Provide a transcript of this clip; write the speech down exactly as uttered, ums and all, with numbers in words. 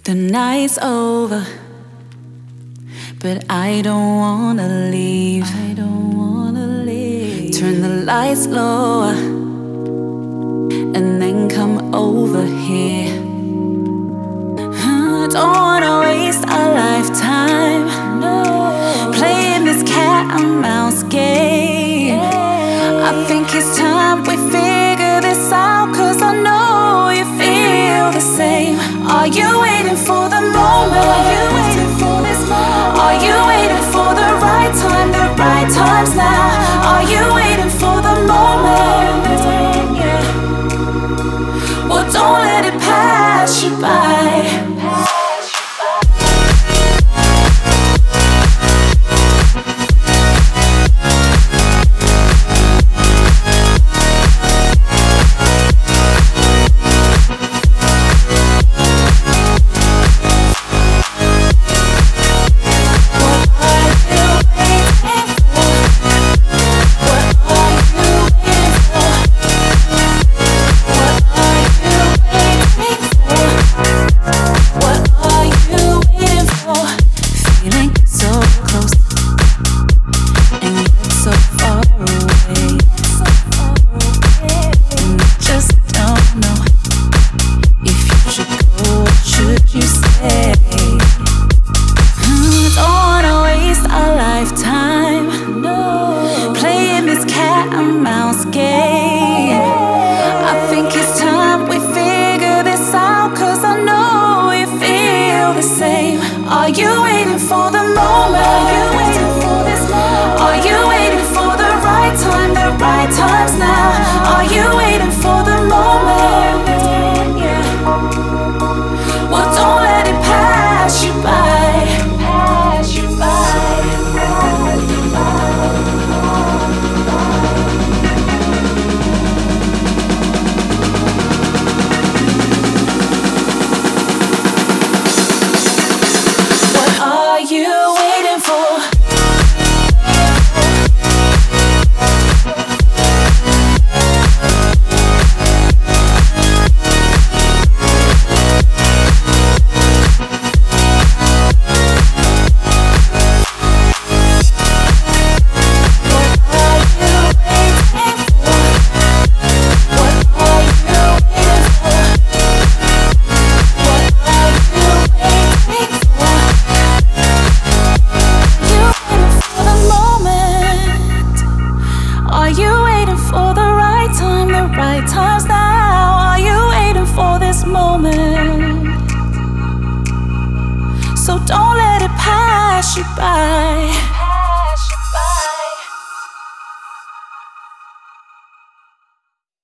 The night's over, but I don't wanna leave. I don't wanna leave. Turn the lights lower and then come over here. I don't wanna waste a lifetime playing this cat and mouse game. I think it's time we figure this out, 'cause I know you feel the same. Are you waiting for the moment? Are you waiting for this moment? Are you waiting for the right time, the right times now? Are you waiting for the moment? Yeah. Well, don't let it pass you by. Are you waiting for the moment? Are you waiting for this moment? Are you waiting for the right time, the right times now? Are you waiting for the moment? Yeah. Well, don't let it pass you by. Pass you by. Pass you Are you waiting for? Right times now. Are you waiting for this moment? So don't let it pass you by.